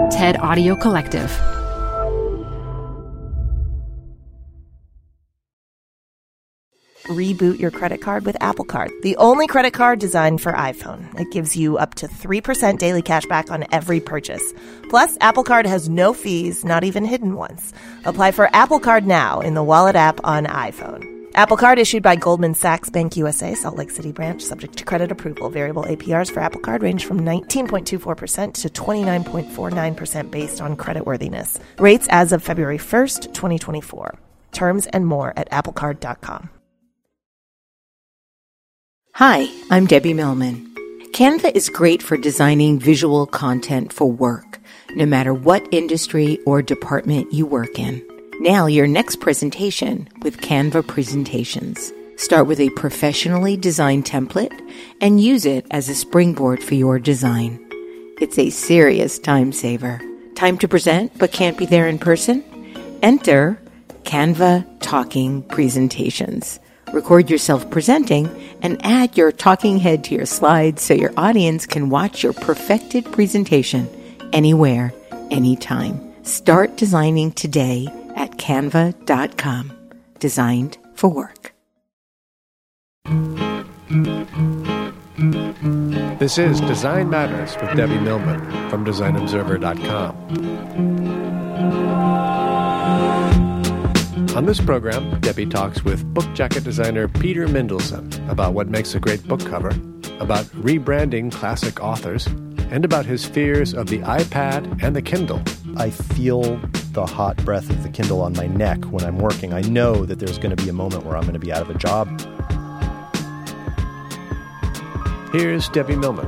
TED Audio Collective. Reboot your credit card with Apple Card, the only credit card designed for iPhone. It gives you up to 3% daily cash back on every purchase. Plus, Apple Card has no fees, not even hidden ones. Apply for Apple Card now in the Wallet app on iPhone. Apple Card issued by Goldman Sachs Bank USA, Salt Lake City branch, subject to credit approval. Variable APRs for Apple Card range from 19.24% to 29.49% based on creditworthiness. Rates as of February 1st, 2024. Terms and more at applecard.com. Hi, I'm Debbie Millman. Canva is great for designing visual content for work, no matter what industry or department you work in. Now, your next presentation with Canva Presentations. Start with a professionally designed template and use it as a springboard for your design. It's a serious time saver. Time to present but can't be there in person? Enter Canva Talking Presentations. Record yourself presenting and add your talking head to your slides so your audience can watch your perfected presentation anywhere, anytime. Start designing today at canva.com. Designed for work. This is Design Matters with Debbie Millman from DesignObserver.com. On this program, Debbie talks with book jacket designer Peter Mendelsohn about what makes a great book cover, about rebranding classic authors, and about his fears of the iPad and the Kindle. I feel the hot breath of the Kindle on my neck when I'm working. I know that there's going to be a moment where I'm going to be out of a job. Here's Debbie Millman.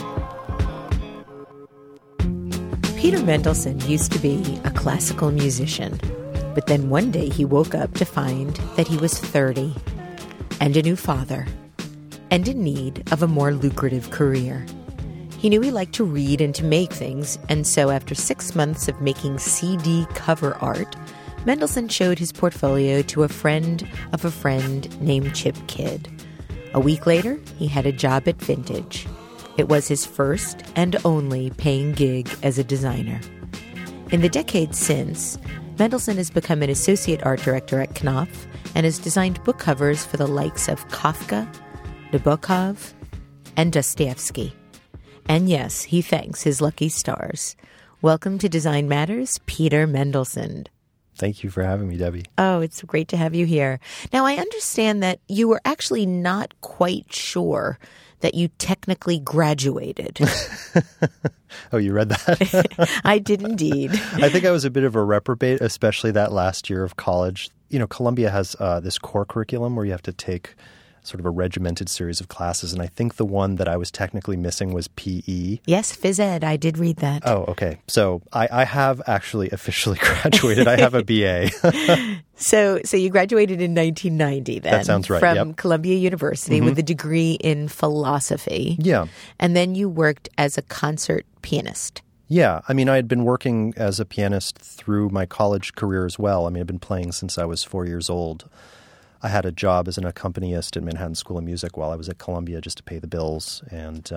Peter Mendelsohn used to be a classical musician. But then one day he woke up to find that he was 30 and a new father and in need of a more lucrative career. He knew he liked to read and to make things, and so after 6 months of making CD cover art, Mendelsohn showed his portfolio to a friend of a friend named Chip Kidd. A week later, he had a job at Vintage. It was his first and only paying gig as a designer. In the decades since, Mendelsohn has become an associate art director at Knopf and has designed book covers for the likes of Kafka, Nabokov, and Dostoevsky. And yes, he thanks his lucky stars. Welcome to Design Matters, Peter Mendelsohn. Thank you for having me, Debbie. Oh, it's great to have you here. Now, I understand that you were actually not quite sure that you technically graduated. Oh, you read that? I did indeed. I think I was a bit of a reprobate, especially that last year of college. You know, Columbia has this core curriculum where you have to take sort of a regimented series of classes. And I think the one that I was technically missing was PE. Yes, phys ed. I did read that. Oh, okay. So I have actually officially graduated. I have a BA. So you graduated in 1990 then. That sounds right. From Columbia University with a degree in philosophy. Yeah. And then you worked as a concert pianist. Yeah. I mean, I had been working as a pianist through my college career as well. I mean, I've been playing since I was 4 years old. I had a job as an accompanist at Manhattan School of Music while I was at Columbia just to pay the bills. And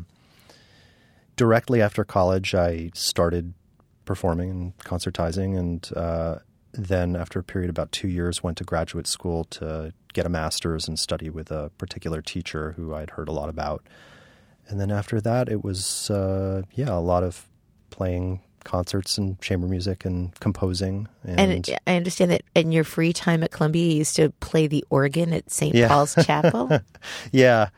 directly after college, I started performing and concertizing. And then after a period of about 2 years, went to graduate school to get a master's and study with a particular teacher who I'd heard a lot about. And then after that, it was, a lot of playing concerts and chamber music and composing. And I understand that in your free time at Columbia, you used to play the organ at St. Paul's Chapel. Yeah.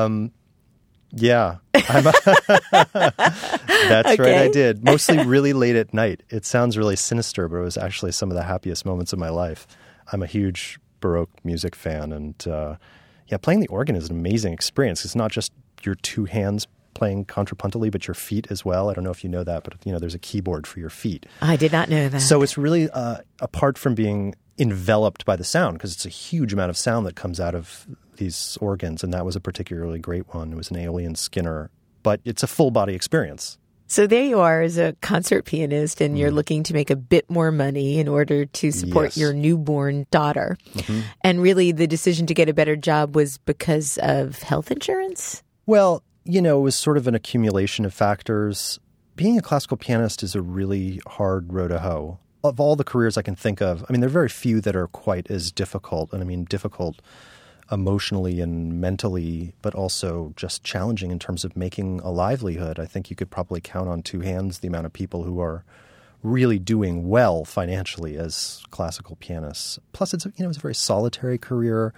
That's right, I did. Mostly really late at night. It sounds really sinister, but it was actually some of the happiest moments of my life. I'm a huge Baroque music fan, and playing the organ is an amazing experience. It's not just your two hands playing contrapuntally, but your feet as well. I don't know if you know that, but there's a keyboard for your feet. I did not know that. So it's really, apart from being enveloped by the sound, because it's a huge amount of sound that comes out of these organs, and that was a particularly great one. It was an Aeolian Skinner, but it's a full body experience. So there you are as a concert pianist, and you're looking to make a bit more money in order to support your newborn daughter. Mm-hmm. And really the decision to get a better job was because of health insurance? Well, it was sort of an accumulation of factors. being a classical pianist is a really hard row to hoe. Of all the careers I can think of, there are very few that are quite as difficult, and difficult emotionally and mentally, but also just challenging in terms of making a livelihood. I think you could probably count on two hands the amount of people who are really doing well financially as classical pianists. Plus, it's a very solitary career,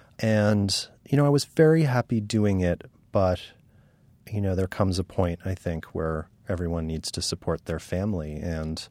and I was very happy doing it. But there comes a point, I think, where everyone needs to support their family, and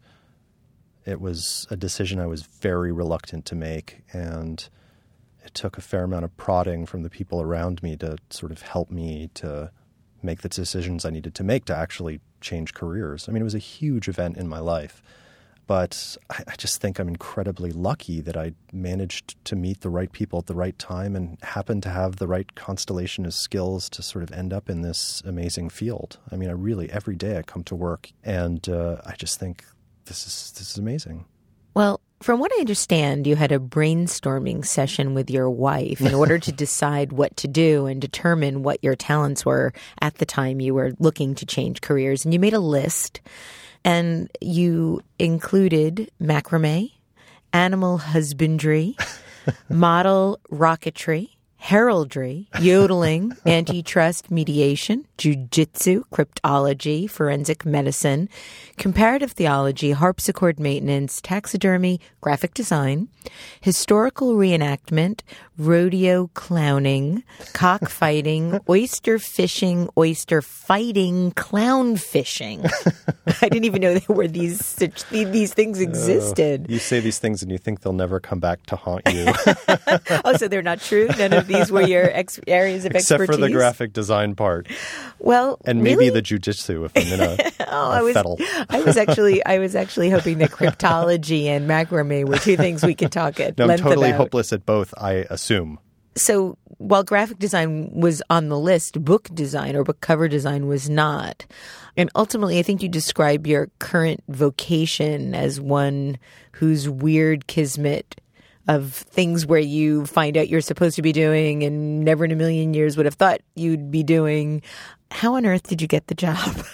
it was a decision I was very reluctant to make, and it took a fair amount of prodding from the people around me to sort of help me to make the decisions I needed to make to actually change careers. It was a huge event in my life, but I just think I'm incredibly lucky that I managed to meet the right people at the right time and happened to have the right constellation of skills to sort of end up in this amazing field. I really, every day I come to work and I just think this is amazing. Well, from what I understand, you had a brainstorming session with your wife in order to decide what to do and determine what your talents were at the time you were looking to change careers. And you made a list, and you included macrame, animal husbandry, model rocketry, heraldry, yodeling, antitrust mediation, jiu-jitsu, cryptology, forensic medicine, comparative theology, harpsichord maintenance, taxidermy, graphic design, historical reenactment, rodeo clowning, cockfighting, oyster fishing, oyster fighting, clown fishing. I didn't even know there were these things existed. You say these things and you think they'll never come back to haunt you. Oh, so they're not true? None of these were your areas of except expertise? For the graphic design part. Well, and maybe really? The jiu-jitsu if I'm in a fettle. I was actually hoping that cryptology and macrame were two things we could talk at no, length I'm totally about. hopeless at both, I assume. So while graphic design was on the list, book design or book cover design was not. And ultimately, I think you describe your current vocation as one whose weird kismet of things where you find out you're supposed to be doing and never in a million years would have thought you'd be doing. How on earth did you get the job?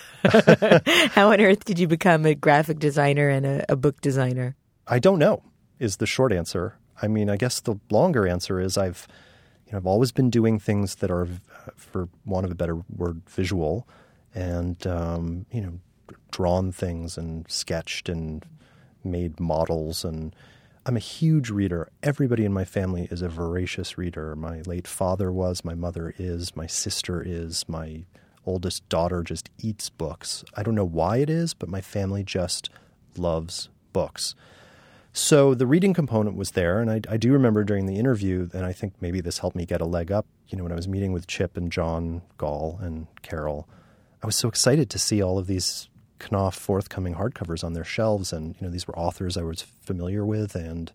How on earth did you become a graphic designer and a book designer? I don't know is the short answer. I guess the longer answer is I've always been doing things that are, for want of a better word, visual, and drawn things and sketched and made models. And I'm a huge reader. Everybody in my family is a voracious reader. My late father was, my mother is, my sister is, my oldest daughter just eats books. I don't know why it is, but my family just loves books. So the reading component was there, and I do remember during the interview, and I think maybe this helped me get a leg up, when I was meeting with Chip and John Gall and Carol, I was so excited to see all of these Knopf forthcoming hardcovers on their shelves, and these were authors I was familiar with, and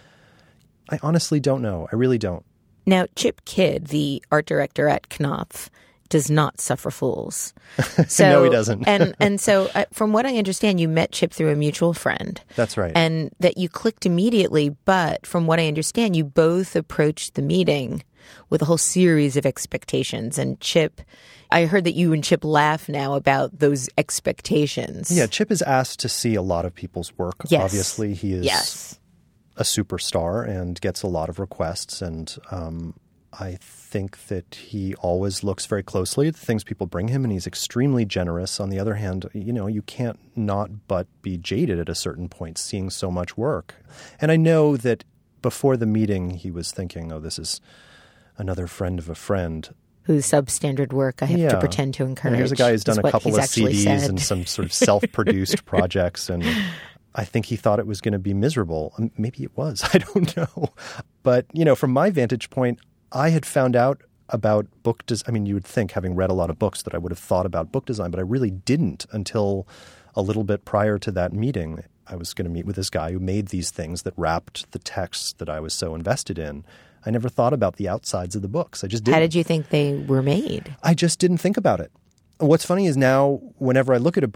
I honestly don't know. I really don't. Now, Chip Kidd, the art director at Knopf, does not suffer fools. So, no, he doesn't. and so from what I understand, you met Chip through a mutual friend. That's right. And that you clicked immediately, but from what I understand, you both approached the meeting with a whole series of expectations. And Chip, I heard that you and Chip laugh now about those expectations. Yeah, Chip is asked to see a lot of people's work. Yes. Obviously, he is a superstar and gets a lot of requests, and I think that he always looks very closely at the things people bring him, and he's extremely generous. On the other hand, you can't not but be jaded at a certain point seeing so much work. And I know that before the meeting, he was thinking, oh, this is another friend of a friend. Whose substandard work I have to pretend to encourage. And here's a guy who's done a couple of CDs said. And some sort of self-produced projects, and I think he thought it was going to be miserable. Maybe it was. I don't know. But, from my vantage point, I had found out about book design. You would think, having read a lot of books, that I would have thought about book design, but I really didn't until a little bit prior to that meeting. I was going to meet with this guy who made these things that wrapped the texts that I was so invested in. I never thought about the outsides of the books. I just didn't. How did you think they were made? I just didn't think about it. What's funny is now, whenever I look at a book,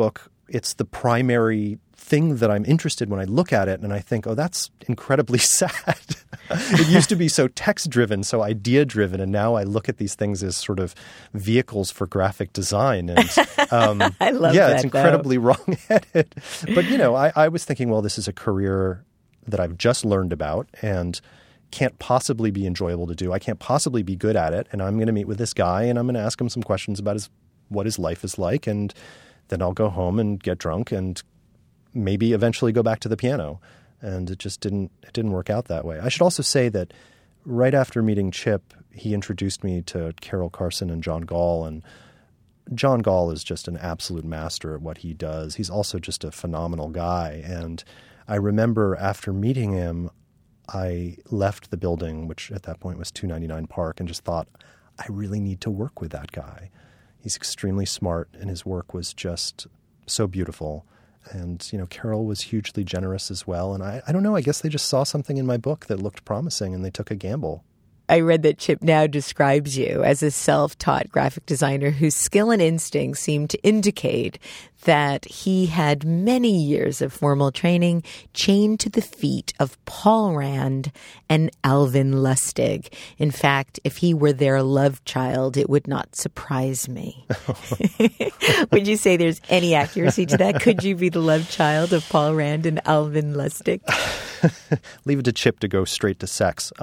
it's the primary thing that I'm interested when I look at it, and I think, oh, that's incredibly sad. It used to be so text-driven, so idea-driven, and now I look at these things as sort of vehicles for graphic design. And I love yeah, that, it's incredibly wrong-headed. But, I was thinking, well, this is a career that I've just learned about and can't possibly be enjoyable to do. I can't possibly be good at it, and I'm going to meet with this guy, and I'm going to ask him some questions about what his life is like, and then I'll go home and get drunk and maybe eventually go back to the piano. And it just didn't work out that way. I should also say that right after meeting Chip, he introduced me to Carol Carson and John Gall. And John Gall is just an absolute master at what he does. He's also just a phenomenal guy. And I remember after meeting him, I left the building, which at that point was 299 Park, and just thought, I really need to work with that guy. He's extremely smart, and his work was just so beautiful. And, Carol was hugely generous as well. And I don't know, I guess they just saw something in my book that looked promising, and they took a gamble. I read that Chip now describes you as a self-taught graphic designer whose skill and instinct seem to indicate that he had many years of formal training chained to the feet of Paul Rand and Alvin Lustig. In fact, if he were their love child, it would not surprise me. Would you say there's any accuracy to that? Could you be the love child of Paul Rand and Alvin Lustig? Leave it to Chip to go straight to sex.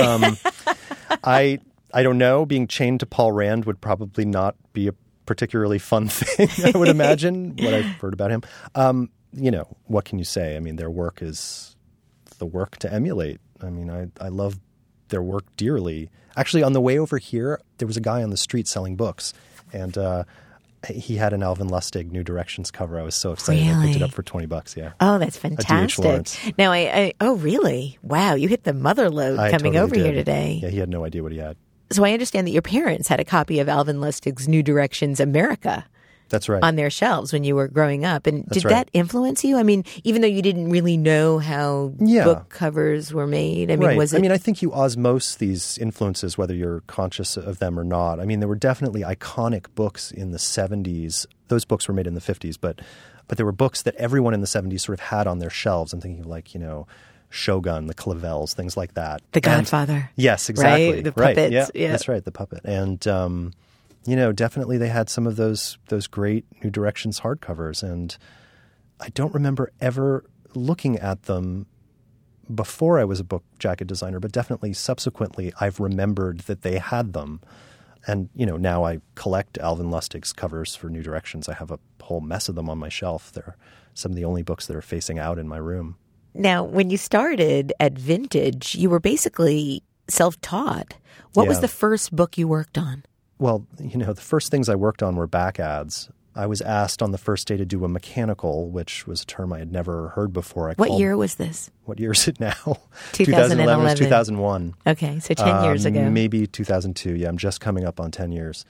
I don't know. Being chained to Paul Rand would probably not be a particularly fun thing, I would imagine, what I've heard about him. What can you say? I mean, their work is the work to emulate. I mean, I love their work dearly. Actually, on the way over here, there was a guy on the street selling books, and he had an Alvin Lustig New Directions cover. I was so excited. Really? I picked it up for $20, yeah. Oh, that's D.H. fantastic. Lawrence. Now, oh, really? Wow, you hit the mother load coming totally over did. here today. Yeah, he had no idea what he had. So I understand that your parents had a copy of Alvin Lustig's New Directions America. That's right. On their shelves when you were growing up. And That's did that influence you? I mean, even though you didn't really know how book covers were made, I mean, was it? I mean, I think you osmose these influences, whether you're conscious of them or not. I mean, there were definitely iconic books in the 70s. Those books were made in the 50s, but there were books that everyone in the 70s sort of had on their shelves. I'm thinking of like, Shogun, the Clavels, things like that. The Godfather. Yes, exactly. Right? The puppets. Right. Yeah, that's right, the puppet. And, definitely they had some of those great New Directions hardcovers. And I don't remember ever looking at them before I was a book jacket designer, but definitely subsequently I've remembered that they had them. And, now I collect Alvin Lustig's covers for New Directions. I have a whole mess of them on my shelf. They're some of the only books that are facing out in my room. Now, when you started at Vintage, you were basically self-taught. What was the first book you worked on? Well, the first things I worked on were back ads. I was asked on the first day to do a mechanical, which was a term I had never heard before. What year was this? What year is it now? 2011 was 2001. Okay, so 10 years ago. Maybe 2002. Yeah, I'm just coming up on 10 years.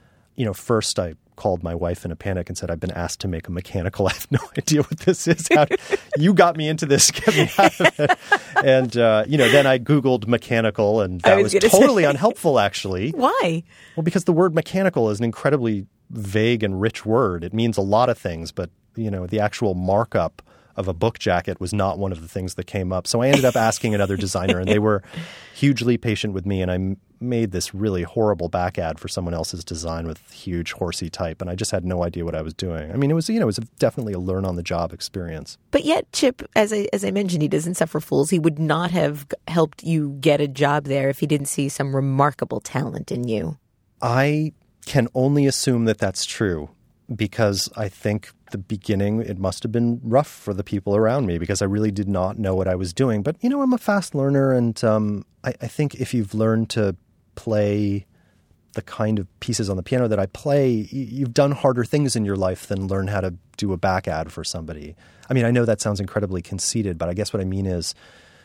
First I called my wife in a panic and said, I've been asked to make a mechanical. I have no idea what this is. You got me into this. Get me out of it. And, then I Googled mechanical, and that was totally unhelpful, actually. Why? Well, because the word mechanical is an incredibly vague and rich word. It means a lot of things, but, the actual markup of a book jacket was not one of the things that came up. So I ended up asking another designer, and they were hugely patient with me, and I made this really horrible back ad for someone else's design with huge horsey type, and I just had no idea what I was doing. I mean, it was definitely a learn-on-the-job experience. But yet, Chip, as I mentioned, he doesn't suffer fools. He would not have helped you get a job there if he didn't see some remarkable talent in you. I can only assume that that's true, because I think the beginning, it must have been rough for the people around me because I really did not know what I was doing. But, I'm a fast learner, and I think if you've learned to play the kind of pieces on the piano that I play, you've done harder things in your life than learn how to do a back ad for somebody. I mean, I know that sounds incredibly conceited, but I guess what I mean is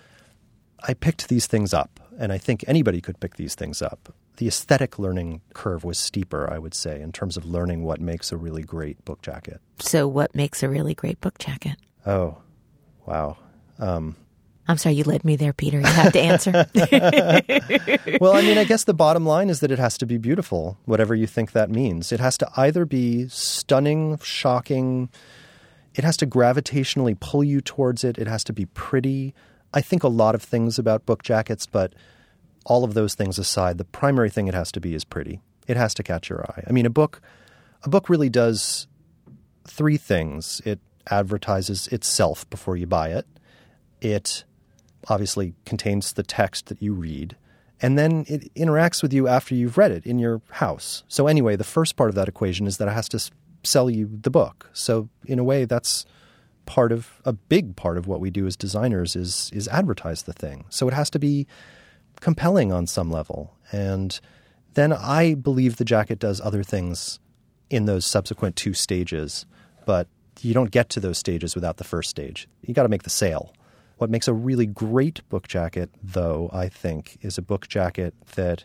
I picked these things up, and I think anybody could pick these things up. The aesthetic learning curve was steeper, I would say, in terms of learning what makes a really great book jacket. So what makes a really great book jacket? Oh, wow. I'm sorry, you led me there, Peter. You have to answer. Well, I mean, I guess the bottom line is that it has to be beautiful, whatever you think that means. It has to either be stunning, shocking, it has to gravitationally pull you towards it. It has to be pretty. I think a lot of things about book jackets, but all of those things aside, the primary thing it has to be is pretty. It has to catch your eye. I mean, a book really does three things. It advertises itself before you buy it. It obviously contains the text that you read. And then it interacts with you after you've read it in your house. So anyway, the first part of that equation is that it has to sell you the book. So in a way, that's a big part of what we do as designers is advertise the thing. So it has to be compelling on some level. And then I believe the jacket does other things in those subsequent two stages, but you don't get to those stages without the first stage. You got to make the sale. What makes a really great book jacket, though, I think, is a book jacket that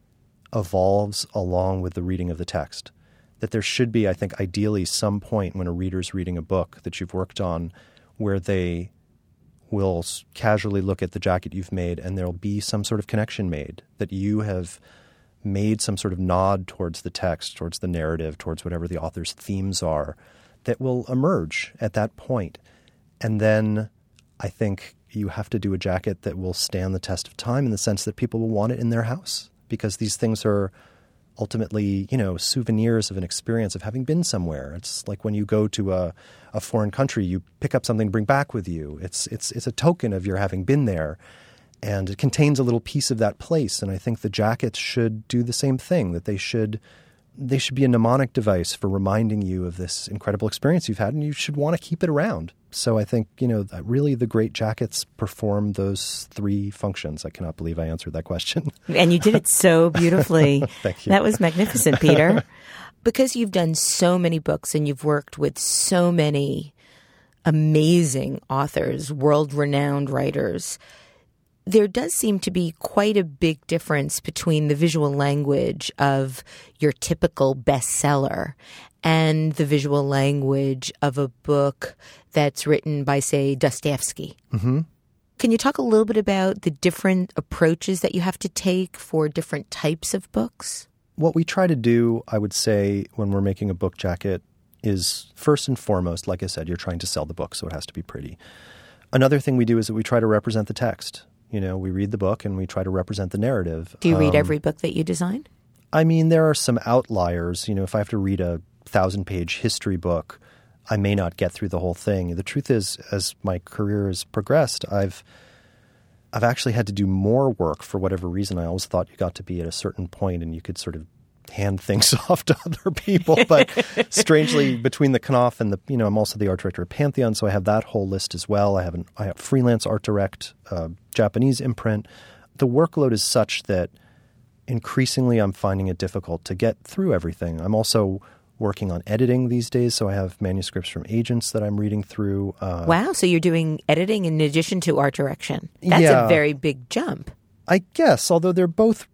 evolves along with the reading of the text. That there should be, I think, ideally some point when a reader's reading a book that you've worked on where they will casually look at the jacket you've made and there'll be some sort of connection made, that you have made some sort of nod towards the text, towards the narrative, towards whatever the author's themes are, that will emerge at that point. And then I think you have to do a jacket that will stand the test of time in the sense that people will want it in their house, because these things are ultimately, souvenirs of an experience of having been somewhere. It's like when you go to a foreign country, you pick up something to bring back with you. It's a token of your having been there, and it contains a little piece of that place. And I think the jackets should do the same thing, that they should be a mnemonic device for reminding you of this incredible experience you've had, and you should want to keep it around. So I think, really the great jackets perform those three functions. I cannot believe I answered that question. And you did it so beautifully. Thank you. That was magnificent, Peter. Because you've done so many books and you've worked with so many amazing authors, world-renowned writers, there does seem to be quite a big difference between the visual language of your typical bestseller and the visual language of a book that's written by, say, Dostoevsky. Mm-hmm. Can you talk a little bit about the different approaches that you have to take for different types of books? What we try to do, I would say, when we're making a book jacket is first and foremost, like I said, you're trying to sell the book, so it has to be pretty. Another thing we do is that we try to represent the text. We read the book and we try to represent the narrative. Do you read every book that you design? I mean, there are some outliers. If I have to read a 1,000-page history book, I may not get through the whole thing. The truth is, as my career has progressed, I've actually had to do more work for whatever reason. I always thought you got to be at a certain point and you could sort of hand things off to other people. But strangely, between the Knopf and I'm also the art director at Pantheon, so I have that whole list as well. I have freelance art direct, Japanese imprint. The workload is such that increasingly I'm finding it difficult to get through everything. I'm also working on editing these days, so I have manuscripts from agents that I'm reading through. Wow, so you're doing editing in addition to art direction. That's a very big jump. I guess, although they're both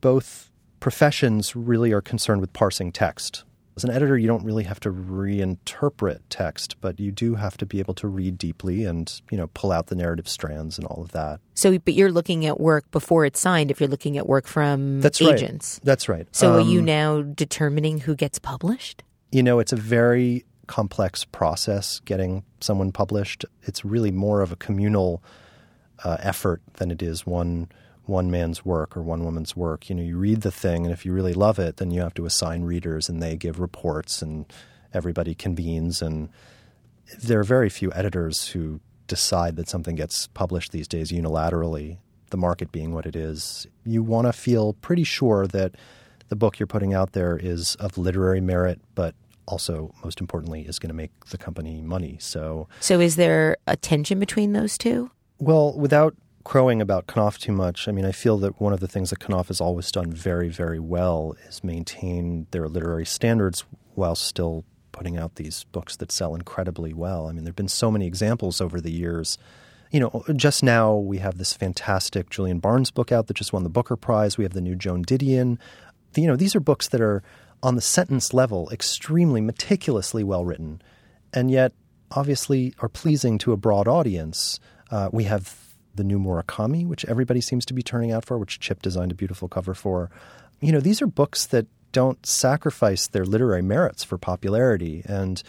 professions really are concerned with parsing text. As an editor, you don't really have to reinterpret text, but you do have to be able to read deeply and, pull out the narrative strands and all of that. So, but you're looking at work before it's signed if you're looking at work from agents. Right. That's right. So are you now determining who gets published? It's a very complex process getting someone published. It's really more of a communal effort than it is one man's work or one woman's work. You read the thing, and if you really love it, then you have to assign readers, and they give reports, and everybody convenes. And there are very few editors who decide that something gets published these days unilaterally, the market being what it is. You want to feel pretty sure that the book you're putting out there is of literary merit, but also, most importantly, is going to make the company money. So is there a tension between those two? Well, without crowing about Knopf too much, I feel that one of the things that Knopf has always done very, very well is maintain their literary standards while still putting out these books that sell incredibly well. There have been so many examples over the years. Just now we have this fantastic Julian Barnes book out that just won the Booker Prize. We have the new Joan Didion. These are books that are on the sentence level extremely meticulously well written, and yet obviously are pleasing to a broad audience. We have the new Murakami, which everybody seems to be turning out for, which Chip designed a beautiful cover for. These are books that don't sacrifice their literary merits for popularity. And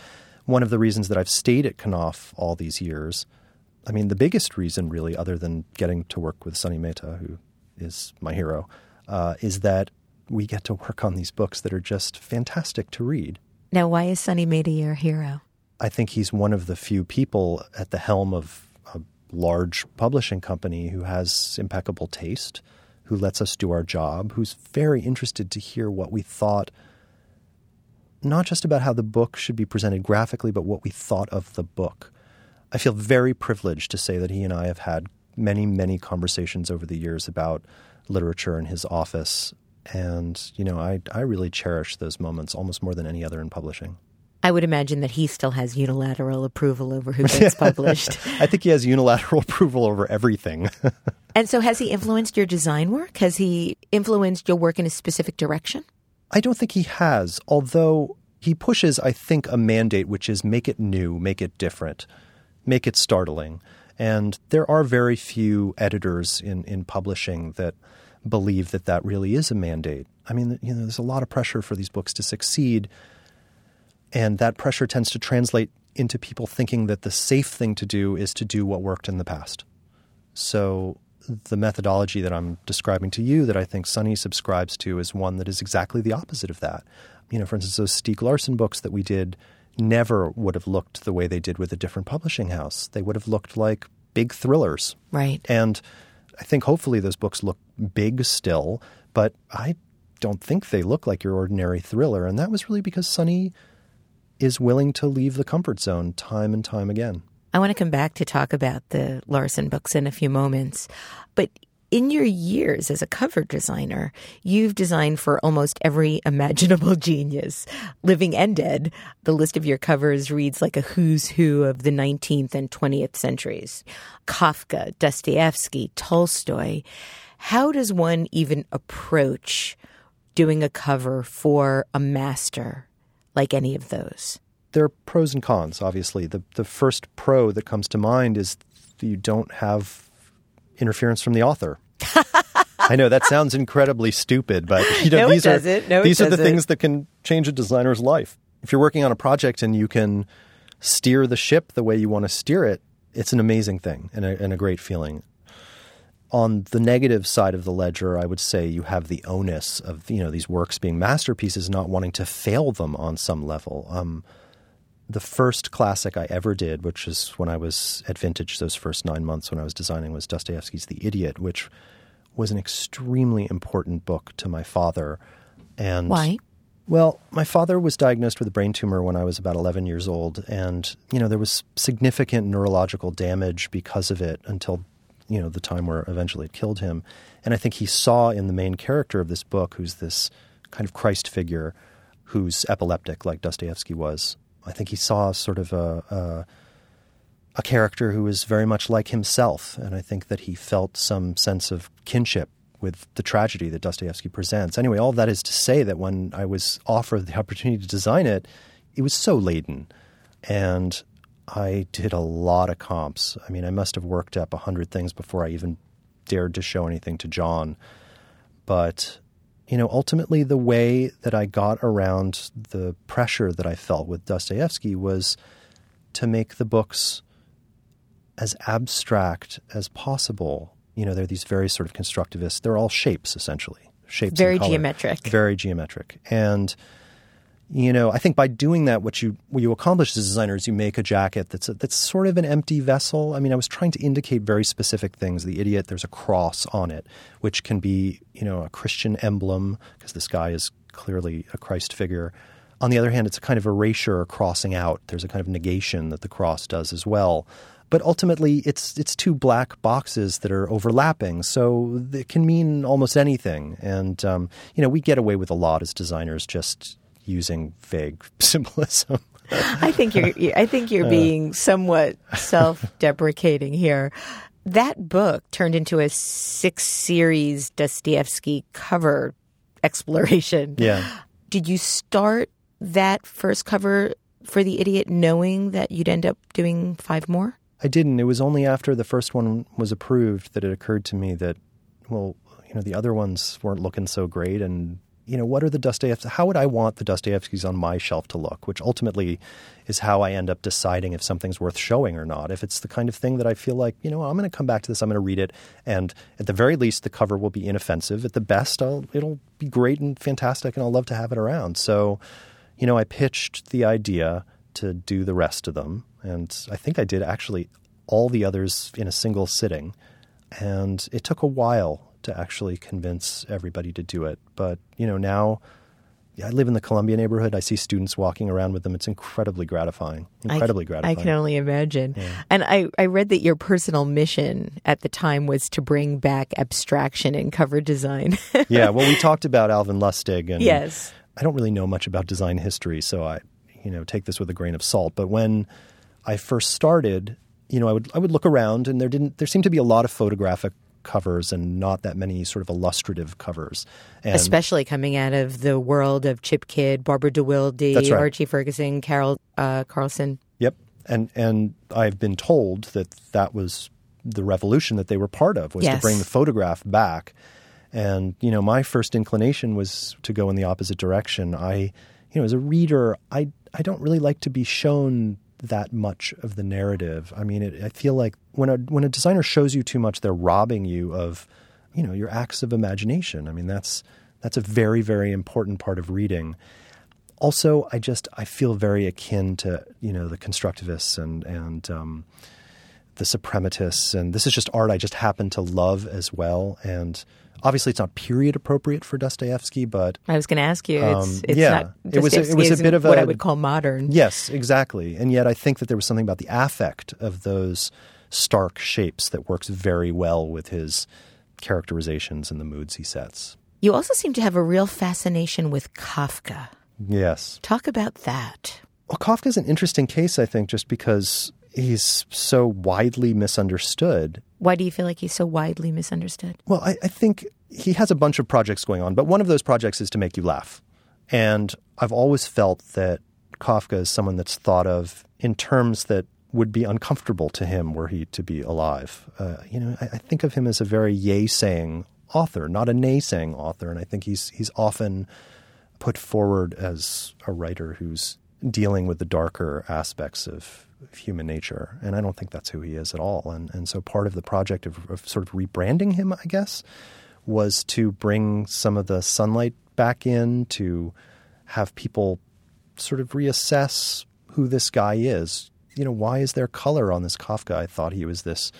one of the reasons that I've stayed at Knopf all these years, I mean, the biggest reason really, other than getting to work with Sunny Mehta, who is my hero, is that we get to work on these books that are just fantastic to read. Now, why is Sunny Mehta your hero? I think he's one of the few people at the helm of a large publishing company who has impeccable taste, who lets us do our job, who's very interested to hear what we thought, not just about how the book should be presented graphically, but what we thought of the book. I feel very privileged to say that he and I have had many, many conversations over the years about literature in his office. And, I really cherish those moments almost more than any other in publishing. I would imagine that he still has unilateral approval over who gets published. I think he has unilateral approval over everything. And so has he influenced your design work? Has he influenced your work in a specific direction? I don't think he has, although he pushes, I think, a mandate, which is make it new, make it different, make it startling. And there are very few editors in publishing that believe that that really is a mandate. I mean, there's a lot of pressure for these books to succeed. And that pressure tends to translate into people thinking that the safe thing to do is to do what worked in the past. So the methodology that I'm describing to you that I think Sunny subscribes to is one that is exactly the opposite of that. For instance, those Stieg Larsson books that we did never would have looked the way they did with a different publishing house. They would have looked like big thrillers. Right. And I think hopefully those books look big still, but I don't think they look like your ordinary thriller. And that was really because Sunny is willing to leave the comfort zone time and time again. I want to come back to talk about the Larsson books in a few moments. But in your years as a cover designer, you've designed for almost every imaginable genius, living and dead. The list of your covers reads like a who's who of the 19th and 20th centuries. Kafka, Dostoevsky, Tolstoy. How does one even approach doing a cover for a master like any of those? There are pros and cons, obviously. The first pro that comes to mind is you don't have interference from the author. I know that sounds incredibly stupid, but these are the things that can change a designer's life. If you're working on a project and you can steer the ship the way you want to steer it, it's an amazing thing and a great feeling. On the negative side of the ledger, I would say you have the onus of these works being masterpieces, not wanting to fail them on some level. The first classic I ever did, which is when I was at Vintage, those first 9 months when I was designing, was Dostoevsky's The Idiot, which was an extremely important book to my father. And why? Well, my father was diagnosed with a brain tumor when I was about 11 years old, and there was significant neurological damage because of it until the time where eventually it killed him. And I think he saw in the main character of this book, who's this kind of Christ figure who's epileptic like Dostoevsky was, I think he saw sort of a character who was very much like himself. And I think that he felt some sense of kinship with the tragedy that Dostoevsky presents. Anyway, all that is to say that when I was offered the opportunity to design it, it was so laden. And I did a lot of comps. I mean, I must have worked up 100 things before I even dared to show anything to John. But ultimately the way that I got around the pressure that I felt with Dostoevsky was to make the books as abstract as possible. They're these very sort of constructivist, they're all shapes essentially. Shapes very and color. Geometric. Very geometric. And, I think by doing that, what you accomplish as a designer is you make a jacket that's sort of an empty vessel. I mean, I was trying to indicate very specific things. The Idiot, there's a cross on it, which can be, a Christian emblem, because this guy is clearly a Christ figure. On the other hand, it's a kind of erasure or crossing out. There's a kind of negation that the cross does as well. But ultimately, it's two black boxes that are overlapping, so it can mean almost anything. And, we get away with a lot as designers just using vague symbolism. I think you're being somewhat self-deprecating here. That book turned into a 6-series Dostoevsky cover exploration. Yeah. Did you start that first cover for The Idiot knowing that you'd end up doing 5 more? I didn't. It was only after the first one was approved that it occurred to me that, the other ones weren't looking so great, and what are the Dostoevskys? How would I want the Dostoevskys on my shelf to look? Which ultimately is how I end up deciding if something's worth showing or not. If it's the kind of thing that I feel like, I'm going to come back to this, I'm going to read it, and at the very least, the cover will be inoffensive. At the best, it'll be great and fantastic, and I'll love to have it around. So, I pitched the idea to do the rest of them, and I think I did actually all the others in a single sitting, and it took a while to actually convince everybody to do it. But, now I live in the Columbia neighborhood. I see students walking around with them. It's incredibly gratifying. I can only imagine. Yeah. And I read that your personal mission at the time was to bring back abstraction in cover design. Yeah, well, we talked about Alvin Lustig. And yes. I don't really know much about design history, so I, take this with a grain of salt. But when I first started, I would look around, and there seemed to be a lot of photographic covers and not that many sort of illustrative covers. And especially coming out of the world of Chip Kidd, Barbara DeWilde, right. Archie Ferguson, Carol Carlson. Yep. And I've been told that was the revolution that they were part of, was to bring the photograph back. And, my first inclination was to go in the opposite direction. As a reader, I don't really like to be shown that much of the narrative. I mean, I feel like when a designer shows you too much, they're robbing you of, your acts of imagination. I mean, that's a very, very important part of reading. Also, I feel very akin to, the constructivists and the suprematists, and this is just art I just happen to love as well. And obviously, it's not period appropriate for Dostoevsky, but I was going to ask you, it's not. It was a bit of what I would call modern. Yes, exactly. And yet, I think that there was something about the affect of those stark shapes that works very well with his characterizations and the moods he sets. You also seem to have a real fascination with Kafka. Yes. Talk about that. Well, Kafka's an interesting case, I think, just because he's so widely misunderstood. Why do you feel like he's so widely misunderstood? Well, I think he has a bunch of projects going on, but one of those projects is to make you laugh. And I've always felt that Kafka is someone that's thought of in terms that would be uncomfortable to him were he to be alive. I think of him as a very yay-saying author, not a nay-saying author. And I think he's often put forward as a writer who's dealing with the darker aspects of human nature. And I don't think that's who he is at all. And so part of the project of sort of rebranding him, I guess, was to bring some of the sunlight back in, to have people sort of reassess who this guy is. Why is there color on this Kafka? I thought he was this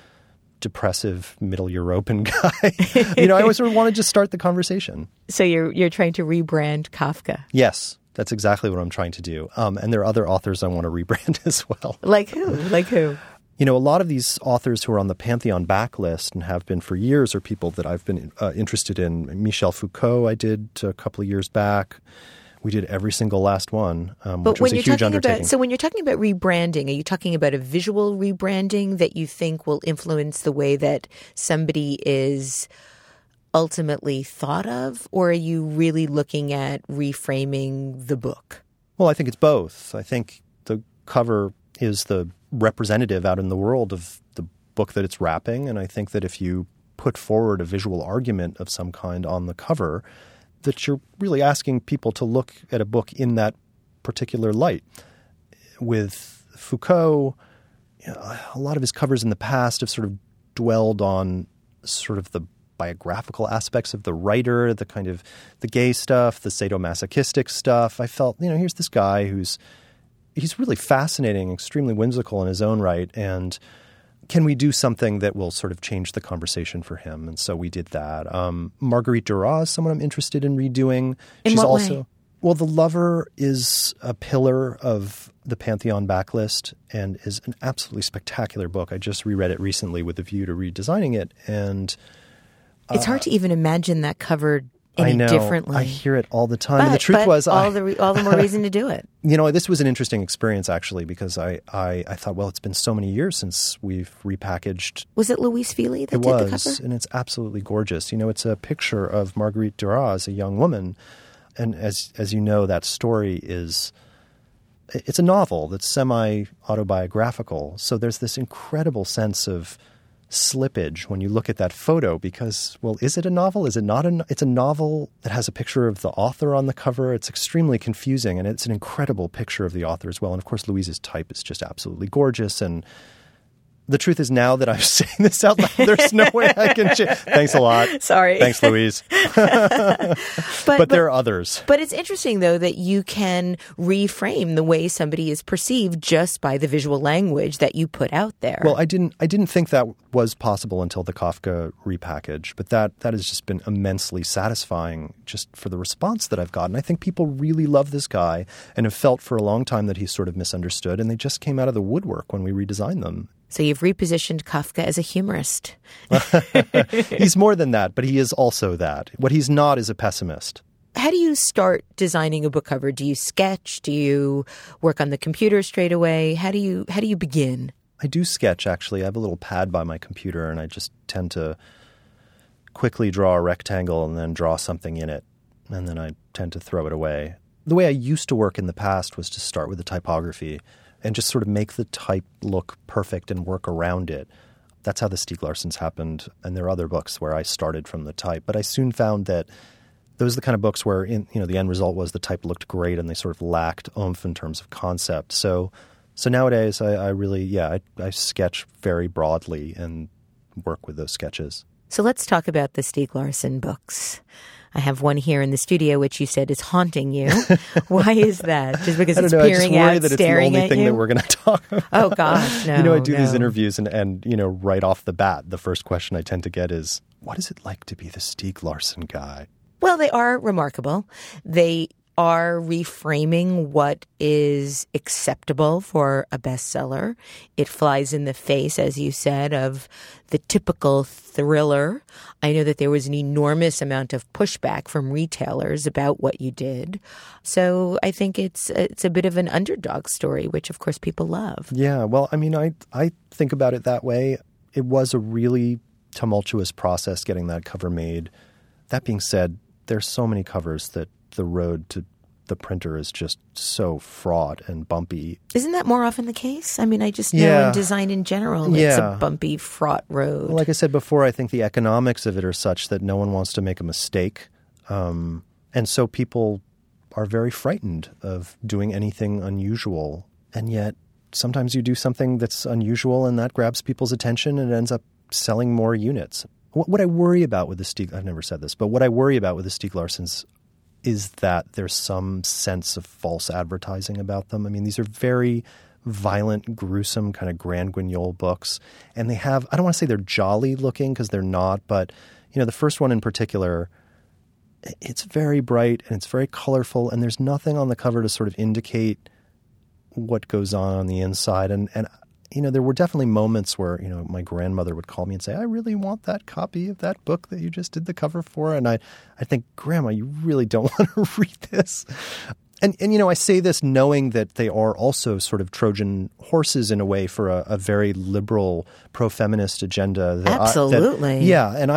depressive Middle European guy. I always sort of wanted to start the conversation. So you're trying to rebrand Kafka? Yes. That's exactly what I'm trying to do. And there are other authors I want to rebrand as well. Like who? A lot of these authors who are on the Pantheon backlist and have been for years are people that I've been interested in. Michel Foucault I did a couple of years back. We did every single last one, which was a huge undertaking. So when you're talking about rebranding, are you talking about a visual rebranding that you think will influence the way that somebody is ultimately thought of, or are you really looking at reframing the book? Well, I think it's both. I think the cover is the representative out in the world of the book that it's wrapping, and I think that if you put forward a visual argument of some kind on the cover, that you're really asking people to look at a book in that particular light. With Foucault, a lot of his covers in the past have sort of dwelled on sort of the biographical aspects of the writer, the kind of the gay stuff, the sadomasochistic stuff. I felt, here's this guy he's really fascinating, extremely whimsical in his own right, and can we do something that will sort of change the conversation for him? And so we did that. Marguerite Duras is someone I'm interested in redoing. She's what way? Well, The Lover is a pillar of the Pantheon backlist and is an absolutely spectacular book. I just reread it recently with a view to redesigning it, and it's hard to even imagine that cover differently. I hear it all the time. And the truth was, all the more reason to do it. This was an interesting experience, actually, because I thought, well, it's been so many years since we've repackaged. Was it Louise Feely that did the cover? And it's absolutely gorgeous. It's a picture of Marguerite Duras, a young woman. And as you know, that story it's a novel that's semi-autobiographical. So there's this incredible sense of slippage when you look at that photo because, well, is it a novel? Is it not? It's a novel that has a picture of the author on the cover. It's extremely confusing, and it's an incredible picture of the author as well. And, of course, Louise's type is just absolutely gorgeous. And the truth is, now that I'm saying this out loud, there's no way I can change. Thanks a lot. Sorry. Thanks, Louise. but there are others. But it's interesting, though, that you can reframe the way somebody is perceived just by the visual language that you put out there. Well, I didn't think that was possible until the Kafka repackage, but that has just been immensely satisfying just for the response that I've gotten. I think people really love this guy and have felt for a long time that he's sort of misunderstood, and they just came out of the woodwork when we redesigned them. So you've repositioned Kafka as a humorist. He's more than that, but he is also that. What he's not is a pessimist. How do you start designing a book cover? Do you sketch? Do you work on the computer straight away? How do you begin? I do sketch, actually. I have a little pad by my computer, and I just tend to quickly draw a rectangle and then draw something in it, and then I tend to throw it away. The way I used to work in the past was to start with the typography and just sort of make the type look perfect and work around it. That's how the Stieg Larssons happened, and there are other books where I started from the type. But I soon found that those are the kind of books where the end result was the type looked great and they sort of lacked oomph in terms of concept. So nowadays I really, I sketch very broadly and work with those sketches. So let's talk about the Stieg Larsson books. I have one here in the studio, which you said is haunting you. Why is that? Just because it's peering out, staring at you? I just worry that it's the only thing that we're going to talk about. Oh, gosh, no. I do these interviews and right off the bat, the first question I tend to get is, what is it like to be the Stieg Larsson guy? Well, they are remarkable. They are reframing what is acceptable for a bestseller. It flies in the face, as you said, of the typical thriller. I know that there was an enormous amount of pushback from retailers about what you did. So I think it's a bit of an underdog story, which, of course, people love. Yeah, well, I think about it that way. It was a really tumultuous process getting that cover made. That being said, there's so many covers that the road to the printer is just so fraught and bumpy. Isn't that more often the case? I just know in design in general, it's a bumpy, fraught road. Well, like I said before, I think the economics of it are such that no one wants to make a mistake. And so people are very frightened of doing anything unusual. And yet sometimes you do something that's unusual and that grabs people's attention and it ends up selling more units. What I worry about with the Stieg, I've never said this, but what I worry about with the Stieg Larssons is that there's some sense of false advertising about them. These are very violent, gruesome kind of Grand Guignol books. And they have, I don't want to say they're jolly looking because they're not, but, the first one in particular, it's very bright and it's very colorful and there's nothing on the cover to sort of indicate what goes on the inside. And there were definitely moments where, my grandmother would call me and say, I really want that copy of that book that you just did the cover for. And I think, Grandma, you really don't want to read this. And I say this knowing that they are also sort of Trojan horses in a way for a very liberal, pro-feminist agenda. Absolutely. And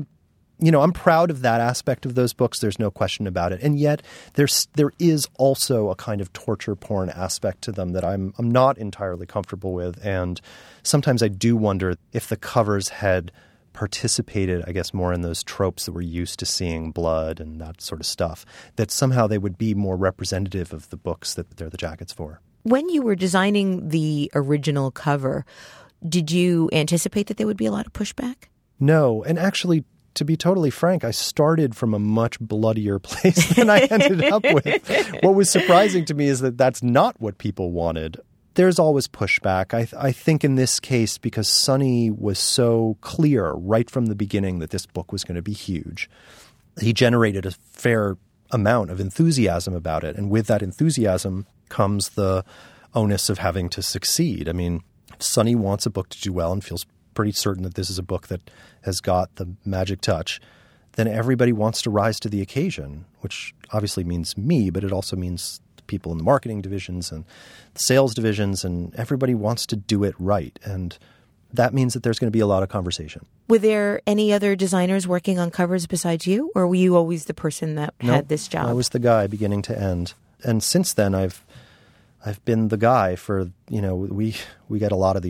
I'm proud of that aspect of those books. There's no question about it. And yet there is also a kind of torture porn aspect to them that I'm not entirely comfortable with. And sometimes I do wonder if the covers had participated, I guess, more in those tropes that we're used to seeing, blood and that sort of stuff, that somehow they would be more representative of the books that they're the jackets for. When you were designing the original cover, did you anticipate that there would be a lot of pushback? No. And actually, to be totally frank, I started from a much bloodier place than I ended up with. What was surprising to me is that that's not what people wanted. There's always pushback. I think in this case, because Sonny was so clear right from the beginning that this book was going to be huge, he generated a fair amount of enthusiasm about it. And with that enthusiasm comes the onus of having to succeed. If Sonny wants a book to do well and feels pretty certain that this is a book that has got the magic touch, then everybody wants to rise to the occasion, which obviously means me, but it also means the people in the marketing divisions and the sales divisions, and everybody wants to do it right. And that means that there's going to be a lot of conversation. Were there any other designers working on covers besides you, or were you always the person that had this job? I was the guy beginning to end. And since then, I've been the guy for, we get a lot of these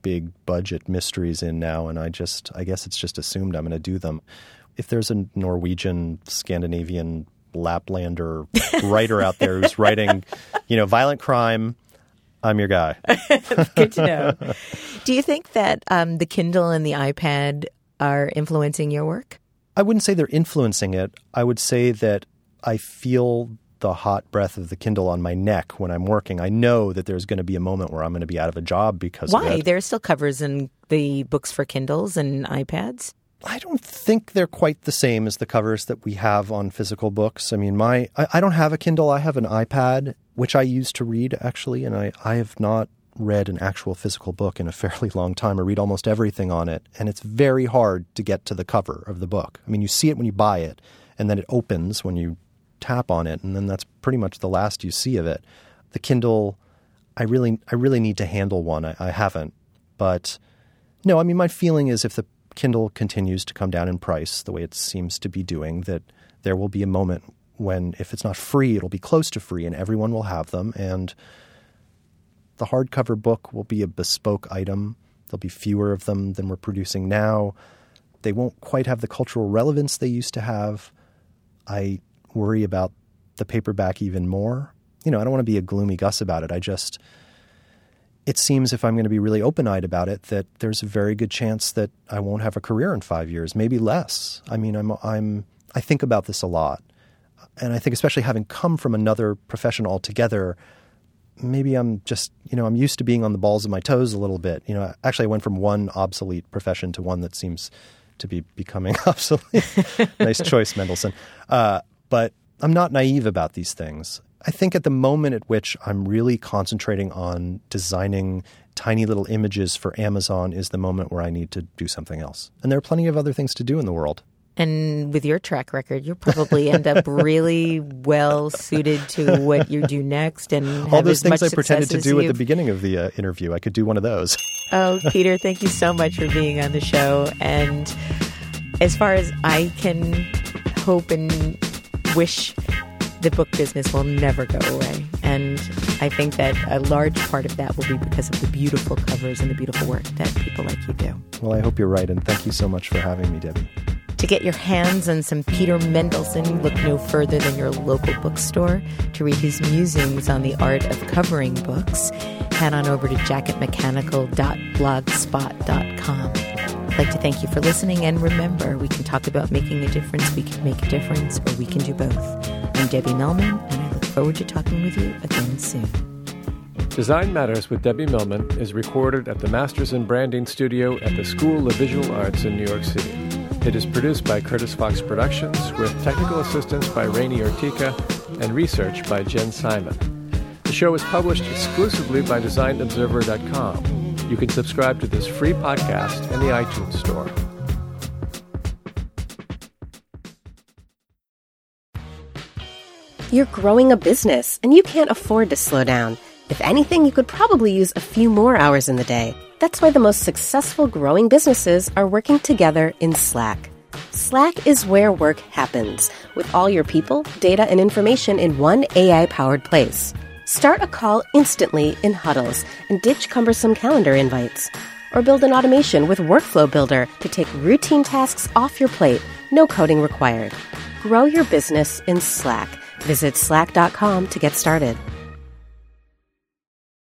big budget mysteries in now, and I guess it's just assumed I'm going to do them. If there's a Norwegian, Scandinavian, Laplander writer out there who's writing, violent crime, I'm your guy. Good to know. Do you think that the Kindle and the iPad are influencing your work? I wouldn't say they're influencing it. I would say that I feel the hot breath of the Kindle on my neck when I'm working. I know that there's going to be a moment where I'm going to be out of a job because of it. Why? There are still covers in the books for Kindles and iPads? I don't think they're quite the same as the covers that we have on physical books. I mean, I don't have a Kindle. I have an iPad, which I use to read, actually, and I have not read an actual physical book in a fairly long time. I read almost everything on it, and it's very hard to get to the cover of the book. I mean, you see it when you buy it, and then it opens when you tap on it, and then that's pretty much the last you see of it. The Kindle, I really need to handle one. I haven't. But no, I mean, my feeling is if the Kindle continues to come down in price the way it seems to be doing, that there will be a moment when, if it's not free, it'll be close to free and everyone will have them. And the hardcover book will be a bespoke item. There'll be fewer of them than we're producing now. They won't quite have the cultural relevance they used to have. I worry about the paperback even more. I don't want to be a gloomy Gus about it. It seems if I'm going to be really open-eyed about it, that there's a very good chance that I won't have a career in 5 years, maybe less. I mean, I think about this a lot. And I think especially having come from another profession altogether, maybe I'm just, I'm used to being on the balls of my toes a little bit. Actually I went from one obsolete profession to one that seems to be becoming obsolete. Nice choice, Mendelsohn. But I'm not naive about these things. I think at the moment at which I'm really concentrating on designing tiny little images for Amazon is the moment where I need to do something else. And there are plenty of other things to do in the world. And with your track record, you'll probably end up really well suited to what you do next. And all those things I pretended to do at the beginning of the interview, I could do one of those. Oh, Peter, thank you so much for being on the show. And as far as I can hope and wish, the book business will never go away. And I think that a large part of that will be because of the beautiful covers and the beautiful work that people like you do. Well, I hope you're right. And thank you so much for having me, Debbie. To get your hands on some Peter Mendelsohn, look no further than your local bookstore. To read his musings on the art of covering books, head on over to jacketmechanical.blogspot.com. I'd like to thank you for listening, and remember, we can talk about making a difference, we can make a difference, or we can do both. I'm Debbie Millman, and I look forward to talking with you again soon. Design Matters with Debbie Millman is recorded at the Masters in Branding Studio at the School of Visual Arts in New York City. It is produced by Curtis Fox Productions with technical assistance by Rainey Ortica and research by Jen Simon. The show is published exclusively by DesignObserver.com. You can subscribe to this free podcast in the iTunes Store. You're growing a business, and you can't afford to slow down. If anything, you could probably use a few more hours in the day. That's why the most successful growing businesses are working together in Slack. Slack is where work happens, with all your people, data, and information in one AI-powered place. Start a call instantly in huddles and ditch cumbersome calendar invites. Or build an automation with Workflow Builder to take routine tasks off your plate, no coding required. Grow your business in Slack. Visit slack.com to get started.